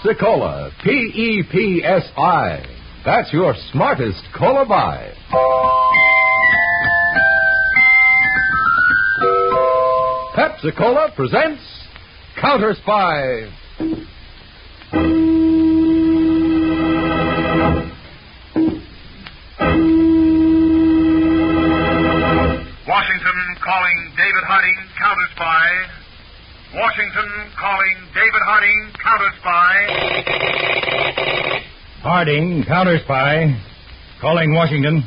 Pepsi-Cola, P-E-P-S-I. That's your smartest cola buy. Pepsi-Cola presents Counter Spy. Washington calling David Harding, Counter Spy. Washington calling David Harding, Counter Spy. Harding, Counter Spy. Calling Washington.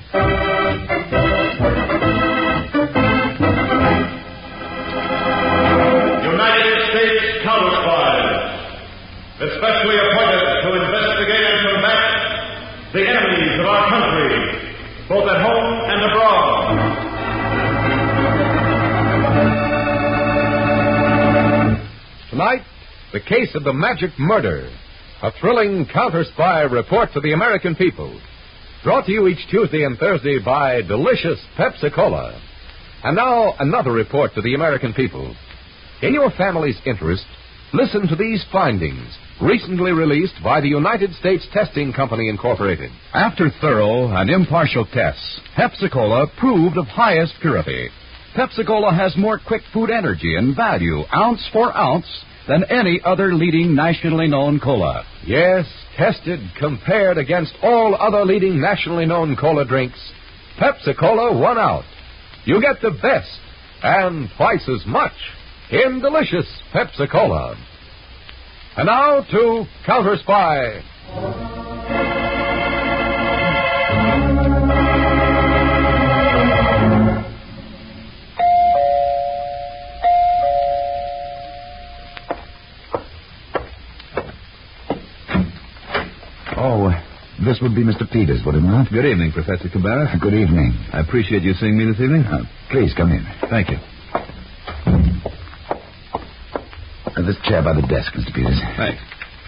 United States Counter Spies, especially appointed to investigate and combat the enemies of our country, both at home and abroad. Tonight, the case of the Magic Murder, a thrilling counter-spy report to the American people. Brought to you each Tuesday and Thursday by delicious Pepsi-Cola. And now, another report to the American people. In your family's interest, listen to these findings, recently released by the United States Testing Company, Incorporated. After thorough and impartial tests, Pepsi-Cola proved of highest purity. Pepsi-Cola has more quick food energy and value, ounce for ounce, than any other leading nationally known cola. Yes, tested, compared against all other leading nationally known cola drinks, Pepsi-Cola won out. You get the best and twice as much in delicious Pepsi-Cola. And now to Counter Spy. Oh, this would be Mr. Peters, would it not? Good evening, Professor Cabarrus. Good evening. I appreciate you seeing me this evening. Please come in. Thank you. This chair by the desk, Mr. Peters. Thanks.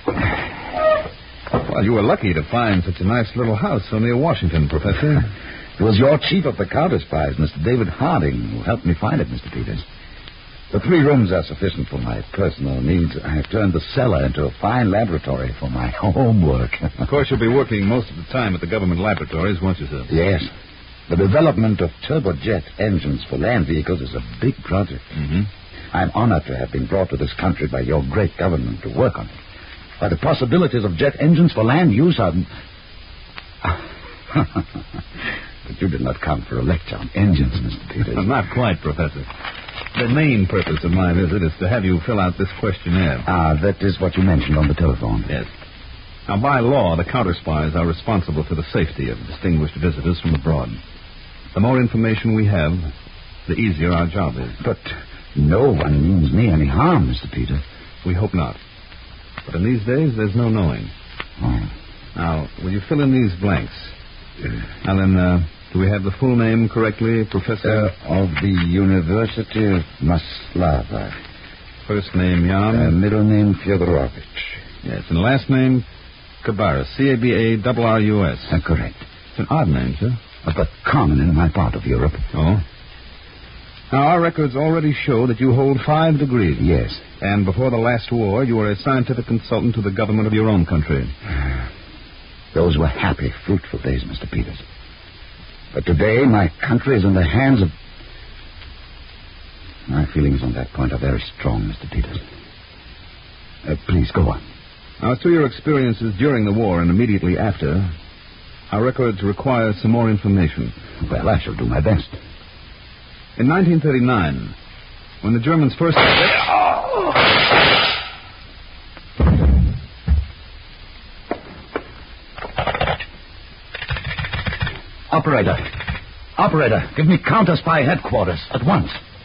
Well, you were lucky to find such a nice little house so near Washington, Professor. It was your chief of the counter spies, Mr. David Harding, who helped me find it, Mr. Peters. The 3 rooms are sufficient for my personal needs. I have turned the cellar into a fine laboratory for my homework. Of course, you'll be working most of the time at the government laboratories, won't you, sir? Yes. The development of turbojet engines for land vehicles is a big project. Mm-hmm. I'm honored to have been brought to this country by your great government to work on it. By the possibilities of jet engines for land use are... But you did not come for a lecture on engines, Mr. Peters. Not quite, Professor. The main purpose of my visit is to have you fill out this questionnaire. That is what you mentioned on the telephone. Yes. Now, by law, the counter spies are responsible for the safety of distinguished visitors from abroad. The more information we have, the easier our job is. But no one means me any harm, Mr. Peters. We hope not. But in these days, there's no knowing. Oh. Now, will you fill in these blanks? Now then, do we have the full name correctly, Professor? Of the University of Maslava. First name, Jan. Middle name, Fyodorovich. Yes, and last name, Cabarrus. C-A-B-A-R-R-U-S. Correct. It's an odd name, sir. But common in my part of Europe. Oh? Now, our records already show that you hold 5 degrees. Yes. And before the last war, you were a scientific consultant to the government of your own country. Those were happy, fruitful days, Mr. Peters. But today, my country is in the hands of... My feelings on that point are very strong, Mr. Peters. Please, go on. Now, as to your experiences during the war and immediately after, our records require some more information. Well, I shall do my best. In 1939, when the Germans first... Operator, give me Counter Spy headquarters at once.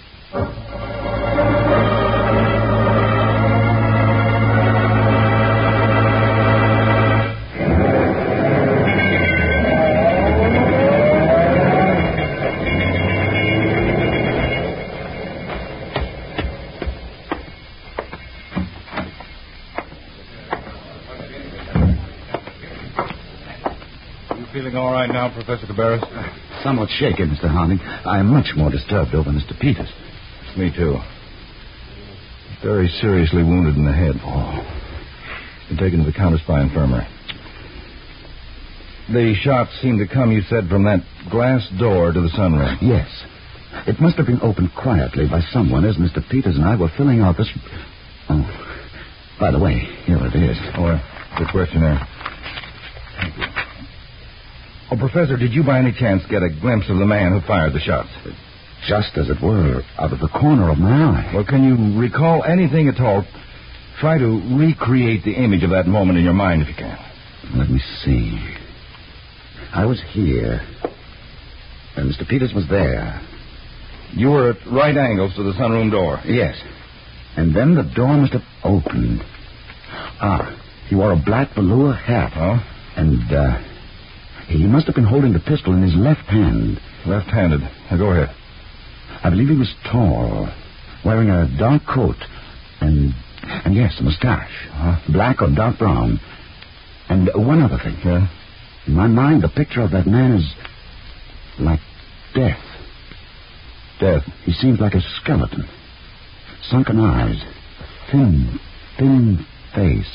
Feeling all right now, Professor Cabarrus? Somewhat shaken, Mr. Harding. I am much more disturbed over Mr. Peters. Me too. Very seriously wounded in the head. Oh. Been taken to the counter-spy infirmary. The shots seemed to come, you said, from that glass door to the sunroom. Yes. It must have been opened quietly by someone as Mr. Peters and I were filling out this... Oh, by the way, here it is. Oh, good question there. Thank you. Oh, Professor, did you by any chance get a glimpse of the man who fired the shots? Just as it were, out of the corner of my eye. Well, can you recall anything at all? Try to recreate the image of that moment in your mind if you can. Let me see. I was here, and Mr. Peters was there. You were at right angles to the sunroom door. Yes. And then the door must have opened. He wore a black velour hat. Oh? And, he must have been holding the pistol in his left hand. Left-handed. Now, go ahead. I believe he was tall, wearing a dark coat, and yes, a mustache. Black or dark brown. And one other thing. Yeah? In my mind, the picture of that man is like death. Death? He seems like a skeleton. Sunken eyes. Thin face.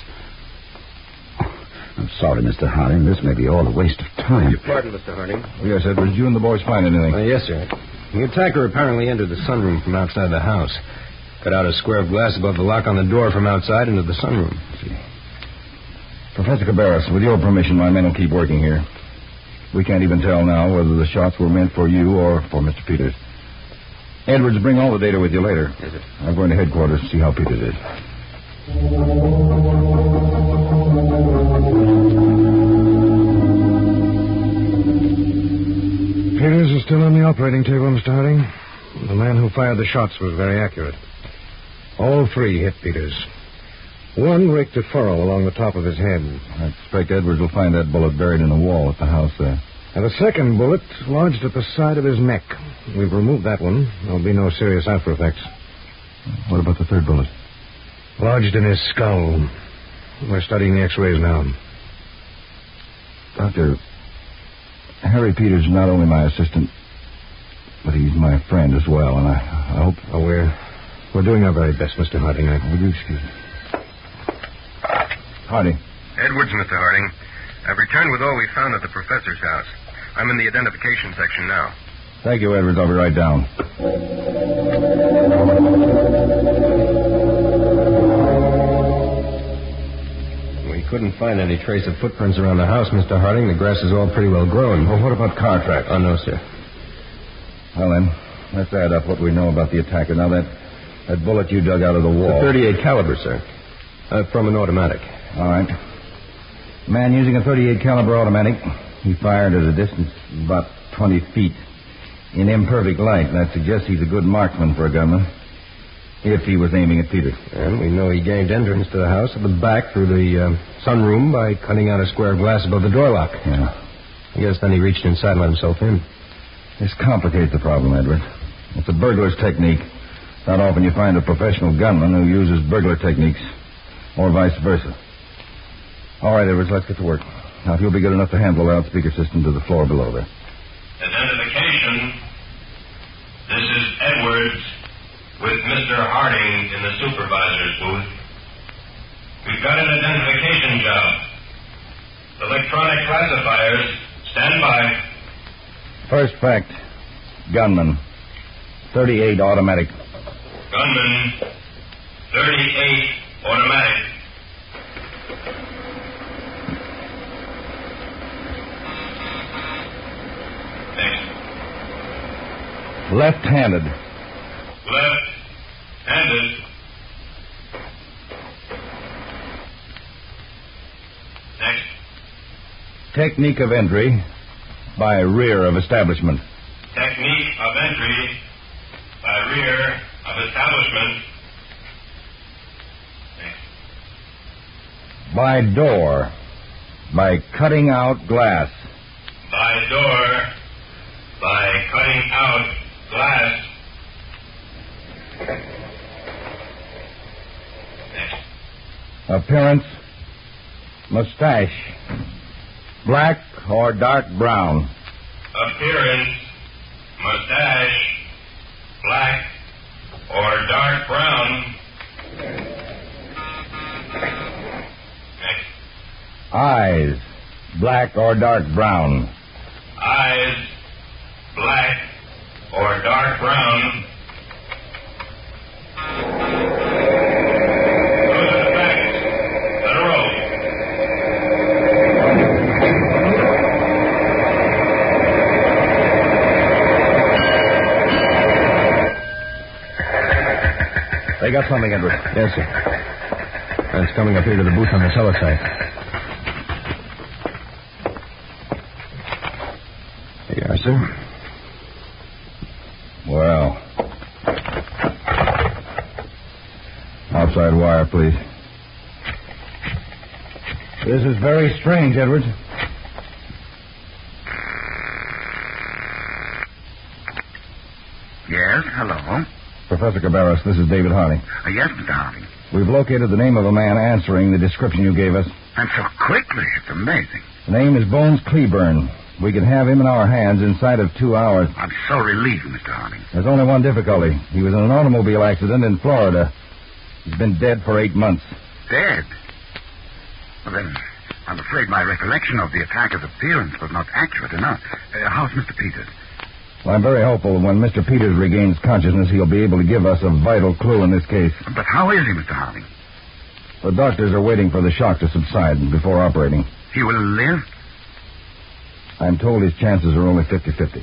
I'm sorry, Mr. Harding. This may be all a waste of time. Your pardon, Mr. Harding. Yes, Edwards. You and the boys find anything? Yes, sir. The attacker apparently entered the sunroom from outside the house. Cut out a square of glass above the lock on the door from outside into the sunroom. Professor Cabarrus, with your permission, my men will keep working here. We can't even tell now whether the shots were meant for you or for Mr. Peters. Edwards, bring all the data with you later. Yes, sir. I'm going to headquarters to see how Peters is. Peters is still on the operating table, Mr. Harding. The man who fired the shots was very accurate. All three hit Peters. One raked a furrow along the top of his head. I expect Edwards will find that bullet buried in the wall at the house there. And the second bullet lodged at the side of his neck. We've removed that one. There'll be no serious after effects. What about the third bullet? Lodged in his skull. We're studying the x-rays now. Doctor, Harry Peters is not only my assistant, but he's my friend as well, and I hope... Oh, we're doing our very best, Mr. Harding. Would you excuse me? Harding. Edwards, Mr. Harding. I've returned with all we found at the professor's house. I'm in the identification section now. Thank you, Edwards. I'll be right down. We couldn't find any trace of footprints around the house, Mr. Harding. The grass is all pretty well grown. Well, what about car tracks? Oh, no, sir. Well, then, let's add up what we know about the attacker. Now, that bullet you dug out of the wall... It's a .38 caliber, sir. From an automatic. All right. Man using a .38 caliber automatic. He fired at a distance of about 20 feet in imperfect light. That suggests he's a good marksman for a gunman. If he was aiming at Peters. And we know he gained entrance to the house at the back through the sunroom by cutting out a square of glass above the door lock. Yeah. I guess then he reached inside and let himself in. This complicates the problem, Edward. It's a burglar's technique. Not often you find a professional gunman who uses burglar techniques, or vice versa. All right, Edwards, let's get to work. Now, if you'll be good enough to handle the loudspeaker system to the floor below there. Identification. This is Edwards with Mr. Harding in the supervisor's booth. We've got an identification job. Electronic classifiers, stand by. First fact, gunman, .38 automatic. Gunman, .38 automatic. Next. Left-handed. Left-handed. Next. Technique of entry by rear of establishment. Technique of entry by rear of establishment. Next. By door. By cutting out glass. By door. By cutting out glass. Next. Appearance, mustache. Black or dark brown. Appearance, mustache, black or dark brown. Eyes, black or dark brown. Eyes, black or dark brown. Those are the facts. Let her roll. They got something, Edward. Yes, sir. It's coming up here to the booth on the cellar side. Here you are, sir. Well. Outside wire, please. This is very strange, Edwards. Yes, hello. Professor Cabarrus, this is David Harding. Yes, Mr. Harding. We've located the name of a man answering the description you gave us. And so quickly. It's amazing. The name is Bones Cleburne. We can have him in our hands inside of 2 hours. I'm so relieved, Mr. Harding. There's only one difficulty. He was in an automobile accident in Florida. He's been dead for 8 months. Dead? Well, then, I'm afraid my recollection of the attacker's appearance was not accurate enough. How's Mr. Peters? Well, I'm very hopeful that when Mr. Peters regains consciousness, he'll be able to give us a vital clue in this case. But how is he, Mr. Harding? The doctors are waiting for the shock to subside before operating. He will live? I'm told his chances are only 50-50.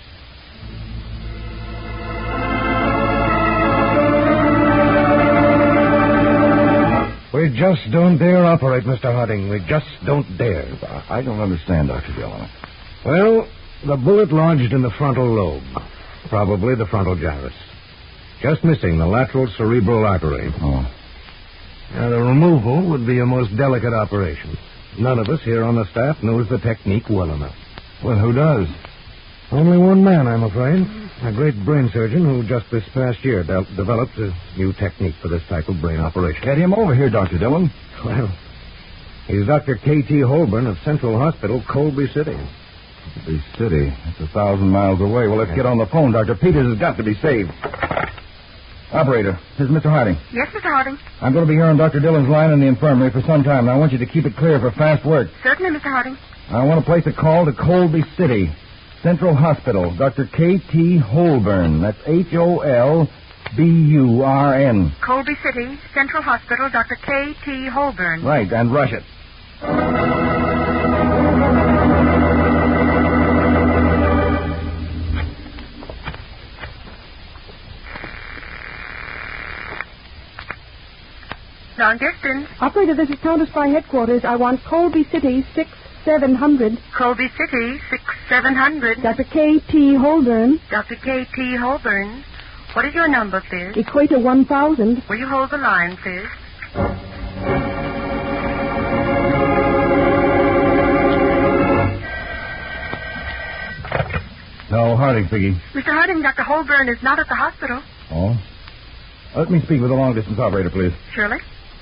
We just don't dare operate, Mr. Harding. We just don't dare. I don't understand, Dr. Dillon. Well, the bullet lodged in the frontal lobe. Probably the frontal gyrus. Just missing the lateral cerebral artery. Oh. Now, the removal would be a most delicate operation. None of us here on the staff knows the technique well enough. Well, who does? Only one man, I'm afraid. A great brain surgeon who just this past year developed a new technique for this type of brain operation. Get him over here, Dr. Dillon. Well, he's Dr. K.T. Holborn of Central Hospital, Colby City. Colby City? That's 1,000 miles away. Well, let's get on the phone. Dr. Peters has got to be saved. Operator, this is Mr. Harding. Yes, Mr. Harding. I'm going to be here on Dr. Dillon's line in the infirmary for some time, and I want you to keep it clear for fast work. Certainly, Mr. Harding. I want to place a call to Colby City, Central Hospital, Dr. K.T. Holborn. That's Holburn. Colby City, Central Hospital, Dr. K.T. Holborn. Right, and rush it. Long distance. Operator, this is Counter Spy Headquarters. I want Colby City 6700. Colby City 6700. Dr. K.T. Holborn. Dr. K.T. Holborn. What is your number, Fizz? Equator 1000. Will you hold the line, Fizz? No, Harding, Piggy. Mr. Harding, Dr. Holborn is not at the hospital. Oh? Let me speak with the long-distance operator, please. Surely.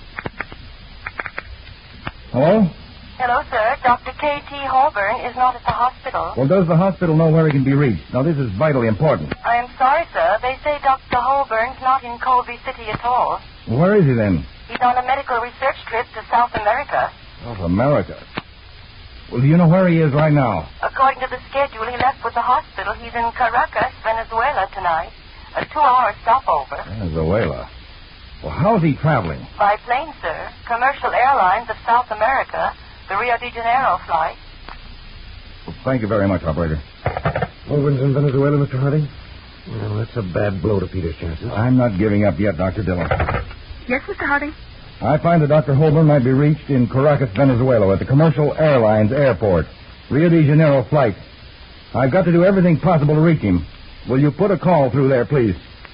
Hello? Hello, sir. Dr. K.T. Holborn is not at the hospital. Well, does the hospital know where he can be reached? Now, this is vitally important. I am sorry, sir. They say Dr. Holborn's not in Colby City at all. Where is he, then? He's on a medical research trip to South America. South America? Well, do you know where he is right now? According to the schedule he left with the hospital, he's in Caracas, Venezuela tonight. A 2-hour stopover. Venezuela? Well, how's he traveling? By plane, sir. Commercial Airlines of South America. The Rio de Janeiro flight. Well, thank you very much, operator. Holborn's in Venezuela, Mr. Harding? Well, that's a bad blow to Peter's chances. I'm not giving up yet, Dr. Dillon. Yes, Mr. Harding? I find that Dr. Holborn might be reached in Caracas, Venezuela, at the Commercial Airlines Airport. Rio de Janeiro flight. I've got to do everything possible to reach him. Will you put a call through there, please?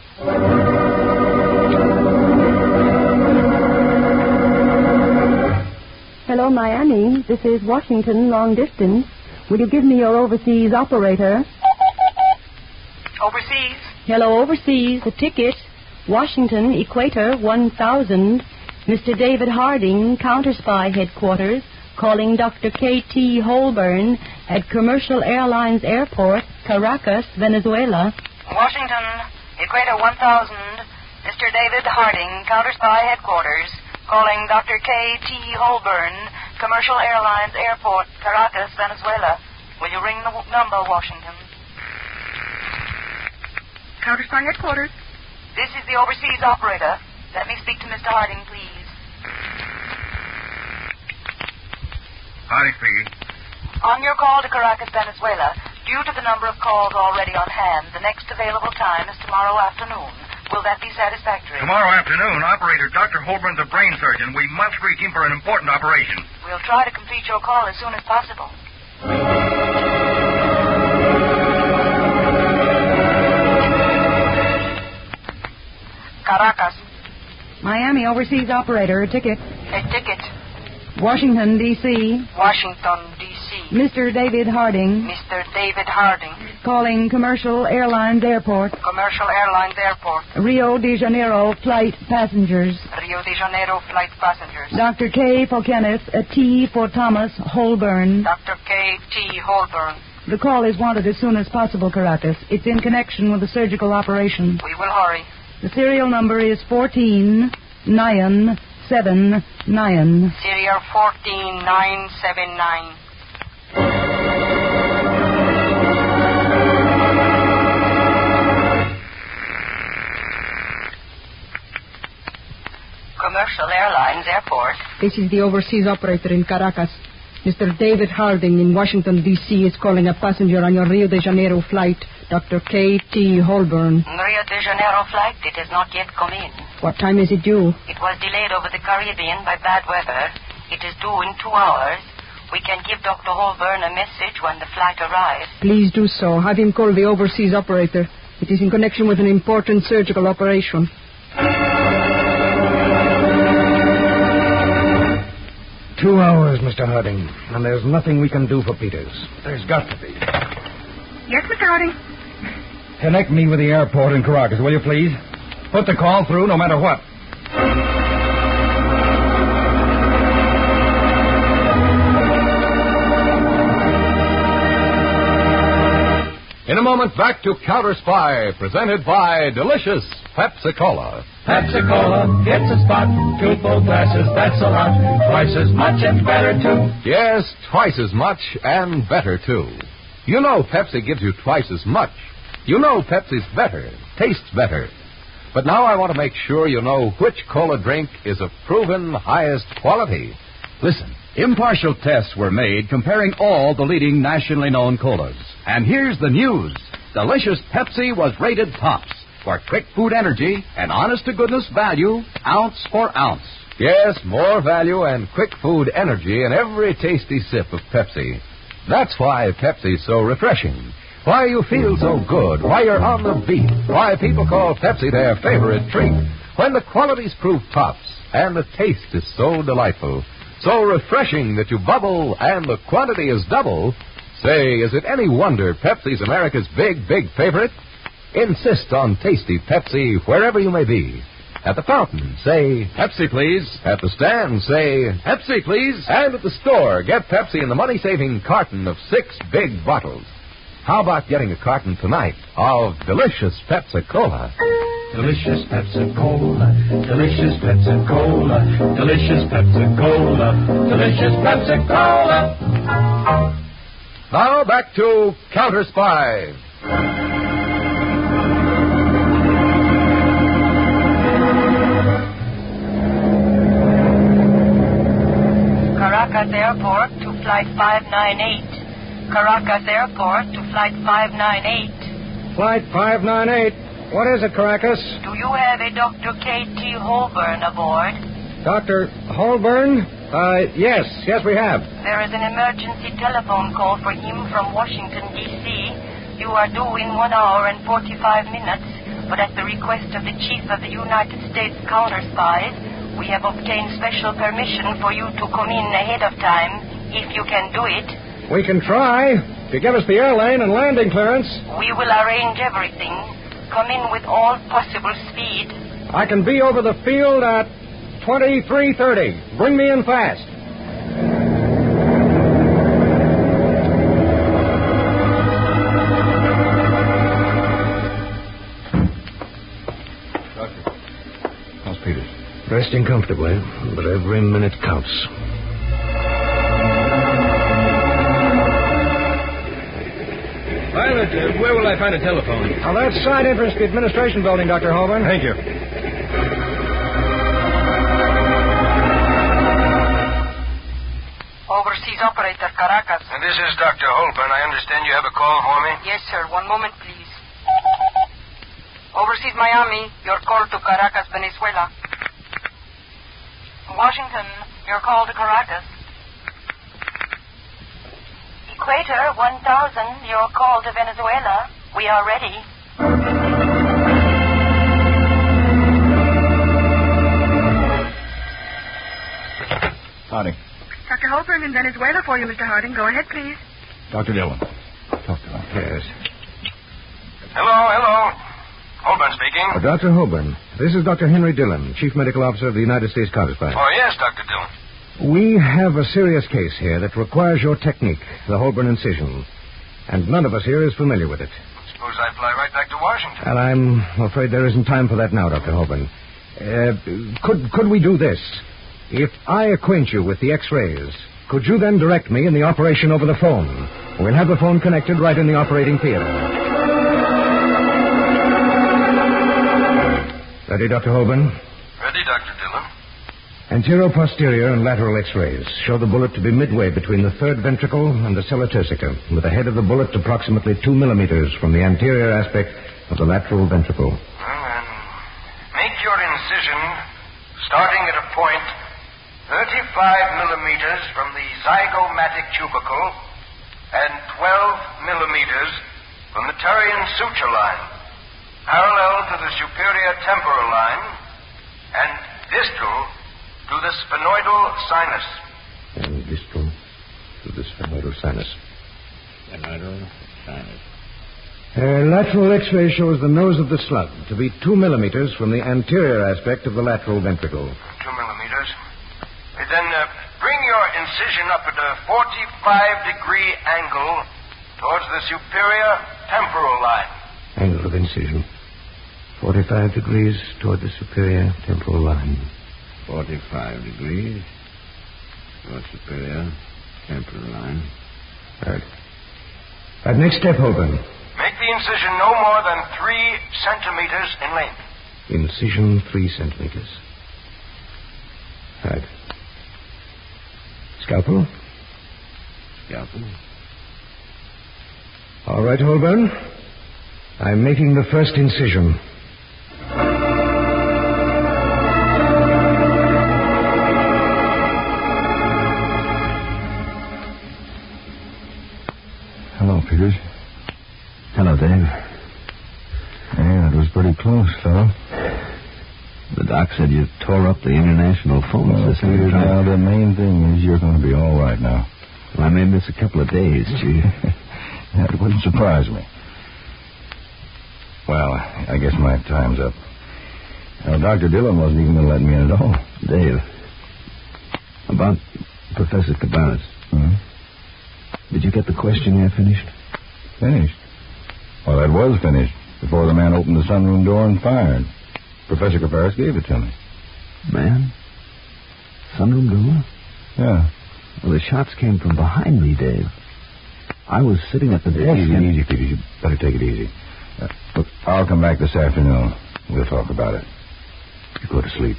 Hello, Miami. This is Washington, long distance. Will you give me your overseas operator? Overseas? Hello, overseas. The ticket. Washington, Equator 1000. Mr. David Harding, Counter Spy Headquarters, calling Dr. K.T. Holborn at Commercial Airlines Airport, Caracas, Venezuela. Washington, Equator 1000. Mr. David Harding, Counter Spy Headquarters, calling Dr. K.T. Holborn, Commercial Airlines Airport, Caracas, Venezuela. Will you ring the number, Washington? Counter Spy Headquarters. This is the overseas operator. Let me speak to Mr. Harding, please. Harding speaking. On your call to Caracas, Venezuela, due to the number of calls already on hand, the next available time is tomorrow afternoon. Will that be satisfactory? Tomorrow afternoon, Operator Dr. Holburn's a brain surgeon. We must reach him for an important operation. We'll try to complete your call as soon as possible. Caracas. Miami overseas operator, a ticket. A ticket. Washington, D.C. Washington, D.C. Mr. David Harding. Mr. David Harding. Calling Commercial Airlines Airport. Commercial Airlines Airport. Rio de Janeiro flight passengers. Rio de Janeiro flight passengers. Dr. K. for Kenneth, a T for Thomas Holborn. Dr. K. T. Holborn. The call is wanted as soon as possible, Caracas. It's in connection with a surgical operation. We will hurry. The serial number is 14979. Serial 14979. Commercial Airlines Airport. This is the overseas operator in Caracas. Mr. David Harding in Washington, D.C. is calling a passenger on your Rio de Janeiro flight, Dr. K.T. Holborn. Rio de Janeiro flight, it has not yet come in. What time is it due? It was delayed over the Caribbean by bad weather. It is due in 2 hours. We can give Dr. Holborn a message when the flight arrives. Please do so. Have him call the overseas operator. It is in connection with an important surgical operation. 2 hours, Mr. Harding, and there's nothing we can do for Peters. There's got to be. Yes, Mr. Harding? Connect me with the airport in Caracas, will you, please? Put the call through no matter what. In a moment, back to Counter Spy, presented by delicious Pepsi-Cola. Pepsi-Cola gets a spot, 2 full glasses, that's a lot. Twice as much and better, too. Yes, twice as much and better, too. You know Pepsi gives you twice as much. You know Pepsi's better, tastes better. But now I want to make sure you know which cola drink is of proven highest quality. Listen, impartial tests were made comparing all the leading nationally known colas. And here's the news. Delicious Pepsi was rated tops for quick food energy and honest-to-goodness value, ounce for ounce. Yes, more value and quick food energy in every tasty sip of Pepsi. That's why Pepsi's so refreshing. Why you feel so good. Why you're on the beat. Why people call Pepsi their favorite treat. When the quality's proved tops and the taste is so delightful, so refreshing that you bubble and the quantity is double. Say, is it any wonder Pepsi's America's big, big favorite? Insist on tasty Pepsi wherever you may be. At the fountain, say, Pepsi, please. At the stand, say, Pepsi, please. And at the store, get Pepsi in the money-saving carton of 6 big bottles. How about getting a carton tonight of delicious Pepsi-Cola? Delicious Pepsi-Cola, delicious Pepsi-Cola, delicious Pepsi-Cola, delicious Pepsi-Cola. Now back to Counter Spy. Caracas Airport to Flight 598. Caracas Airport to Flight 598. Flight 598. What is it, Caracas? Do you have a Dr. K.T. Holborn aboard? Dr. Holborn? Yes, we have. There is an emergency telephone call for him from Washington, D.C. You are due in 1 hour and 45 minutes, but at the request of the Chief of the United States Counter Spies, we have obtained special permission for you to come in ahead of time, if you can do it. We can try. If you give us the airlane and landing clearance. We will arrange everything. Come in with all possible speed. I can be over the field at 23:30. Bring me in fast. Doctor. How's Peters? Resting comfortably, but every minute counts. good. Where will I find a telephone? Now, that's side entrance to the administration building, Dr. Holborn. Thank you. Overseas operator, Caracas. And this is Dr. Holborn. I understand you have a call for me? Yes, sir. One moment, please. Overseas Miami, your call to Caracas, Venezuela. Washington, your call to Caracas. Equator 1000, your call to Venezuela. We are ready. Harding. Dr. Holborn in Venezuela for you, Mr. Harding. Go ahead, please. Dr. Dillon. Talk to him. Yes. Hello. Holborn speaking. Dr. Holborn, this is Dr. Henry Dillon, Chief Medical Officer of the United States Counter Spy. Oh, yes, Dr. Dillon. We have a serious case here that requires your technique, the Holborn incision. And none of us here is familiar with it. Suppose I fly right back to Washington. And I'm afraid there isn't time for that now, Dr. Holborn. Could we do this? If I acquaint you with the X-rays, could you then direct me in the operation over the phone? We'll have the phone connected right in the operating theater. Ready, Dr. Holborn? Ready, Dr. Dillon. Anterior-posterior and lateral X-rays show the bullet to be midway between the third ventricle and the sella turcica, with the head of the bullet approximately 2 millimeters from the anterior aspect of the lateral ventricle. Well, then, make your incision starting at a point 35 millimeters from the zygomatic tubercle and 12 millimeters from the Terrian suture line, parallel to the superior temporal line and distal to the sphenoidal sinus. And distal to the sphenoidal sinus. Sphenoidal sinus. Lateral X-ray shows the nose of the slug to be 2 millimeters from the anterior aspect of the lateral ventricle. 2 millimeters. Then bring your incision up at a 45-degree angle towards the superior temporal line. Angle of incision. 45 degrees toward the superior temporal line. 45 degrees toward superior temporal line. Right. Next step, Holborn. Make the incision no more than 3 centimeters in length. Incision 3 centimeters. Right. Scalpel? All right, Holborn. I'm making the first incision. Hello, Peters. Hello, Dave. Yeah, that was pretty close, fellow. The doc said you tore up the international phone system. Peters, now the main thing is you're going to be all right now. Well, I may miss a couple of days, Chief. That wouldn't surprise me. Well, I guess my time's up. Now, Dr. Dillon wasn't even going to let me in at all. Dave, about Professor Cabarrus. Did you get the questionnaire finished? Finished? Well, that was finished before the man opened the sunroom door and fired. Professor Cabarrus gave it to me. Man? Sunroom door? Yeah. Well, the shots came from behind me, Dave. I was sitting at the desk. Easy, Peters. You better take it easy. Look, I'll come back this afternoon. We'll talk about it. You go to sleep.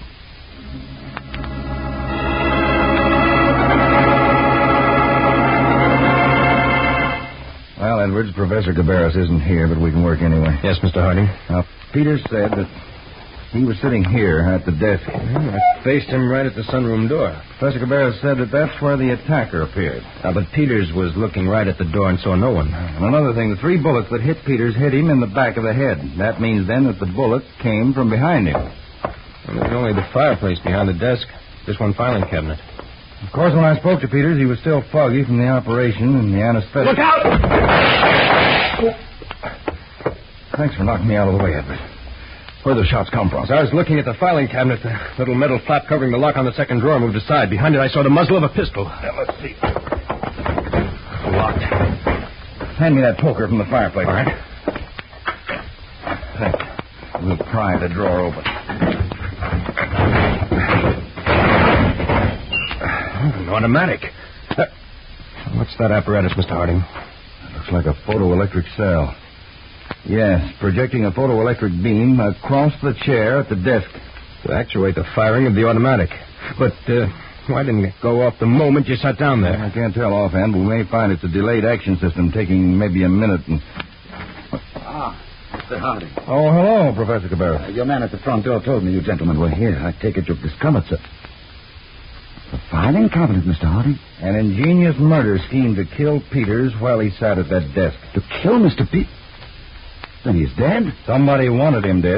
Well, Edwards, Professor Cabarrus isn't here, but we can work anyway. Yes, Mr. Harding. Now, Peters said that he was sitting here at the desk. I faced him right at the sunroom door. Professor Cabarrus said that that's where the attacker appeared. But Peters was looking right at the door and saw no one. And another thing, the 3 bullets that hit Peters hit him in the back of the head. That means then that the bullet came from behind him. And there's only the fireplace behind the desk. This one filing cabinet. Of course, when I spoke to Peters, he was still foggy from the operation and the anesthetic. Look out! Thanks for knocking me out of the way, Edward. Where the shots come from? As I was looking at the filing cabinet, the little metal flap covering the lock on the second drawer moved aside. Behind it, I saw the muzzle of a pistol. Now, let's see. Locked. Hand me that poker from the fireplace. All right. Thanks. We'll pry the drawer open. An automatic. What's that apparatus, Mr. Harding? It looks Looks like a photoelectric cell. Yes, projecting a photoelectric beam across the chair at the desk. To actuate the firing of the automatic. But why didn't it go off the moment you sat down there? I can't tell offhand, but we may find it's a delayed action system taking maybe a minute. Mr. Harding. Oh, hello, Professor Cabarrus. Your man at the front door told me you gentlemen were here. I take it you've discovered, sir. The filing cabinet, Mr. Harding. An ingenious murder scheme to kill Peters while he sat at that desk. To kill Mr. Peters? Then he's dead? Somebody wanted him dead.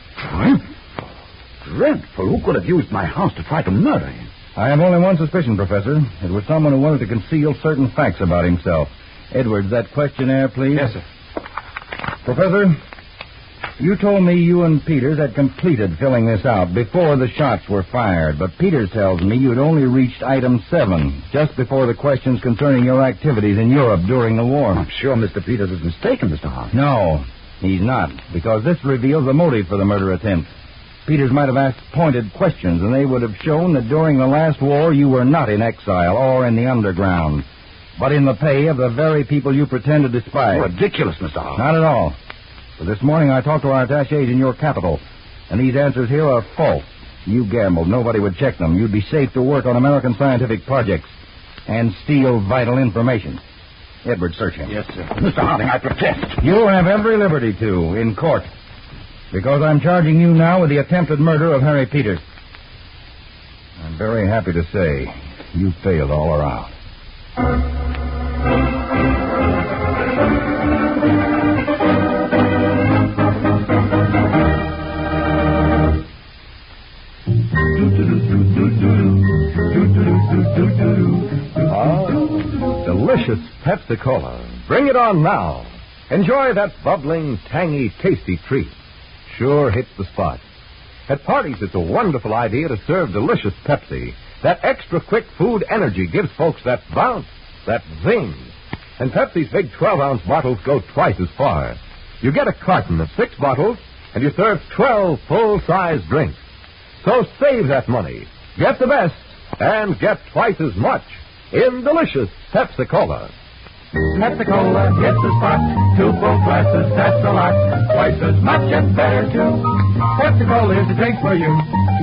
Dreadful. Who could have used my house to try to murder him? I have only one suspicion, Professor. It was someone who wanted to conceal certain facts about himself. Edwards, that questionnaire, please. Yes, sir. Professor, you told me you and Peters had completed filling this out before the shots were fired, but Peters tells me you'd only reached item 7, just before the questions concerning your activities in Europe during the war. I'm sure Mr. Peters is mistaken, Mr. Harding. No, he's not, because this reveals the motive for the murder attempt. Peters might have asked pointed questions, and they would have shown that during the last war you were not in exile or in the underground, but in the pay of the very people you pretend to despise. Ridiculous, Mr. Harding. Not at all. But this morning I talked to our attachés in your capital, and these answers here are false. You gambled. Nobody would check them. You'd be safe to work on American scientific projects and steal vital information. Edward, search him. Yes, sir. Mr. Harding, I protest. You have every liberty to, in court, because I'm charging you now with the attempted murder of Harry Peters. I'm very happy to say you failed all around. Delicious Pepsi-Cola. Bring it on now. Enjoy that bubbling, tangy, tasty treat. Sure hits the spot. At parties, it's a wonderful idea to serve delicious Pepsi. That extra quick food energy gives folks that bounce, that zing. And Pepsi's big 12-ounce bottles go twice as far. You get a carton of 6 bottles, and you serve 12 full-size drinks. So save that money. Get the best, and get twice as much in delicious Pepsi-Cola. Pepsi-Cola hits the spot. 2 full glasses, that's a lot. Twice as much and better, too. Pepsi-Cola is the drink for you.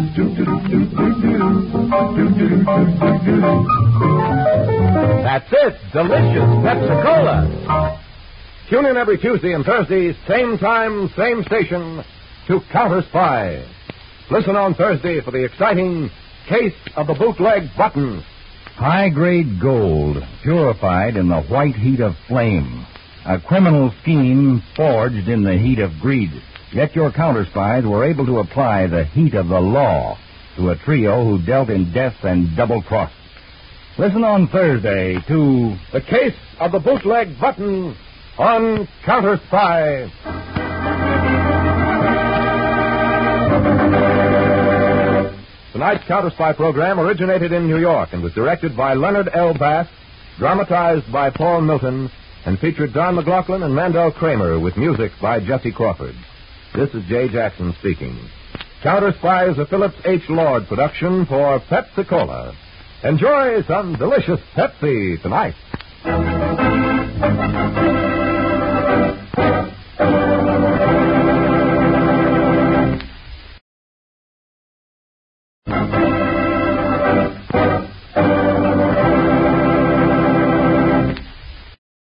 That's it. Delicious Pepsi-Cola. Tune in every Tuesday and Thursday, same time, same station, to Counter Spy. Listen on Thursday for the exciting Case of the Bootleg Buttons. High-grade gold, purified in the white heat of flame. A criminal scheme forged in the heat of greed. Yet your counter-spies were able to apply the heat of the law to a trio who dealt in death and double-cross. Listen on Thursday to The Case of the Bootleg Button on Counter Spy. Tonight's Counter Spy program originated in New York and was directed by Leonard L. Bass, dramatized by Paul Milton, and featured Don McLaughlin and Mandel Kramer with music by Jesse Crawford. This is Jay Jackson speaking. Counter Spy is a Phillips H. Lord production for Pepsi-Cola. Enjoy some delicious Pepsi tonight.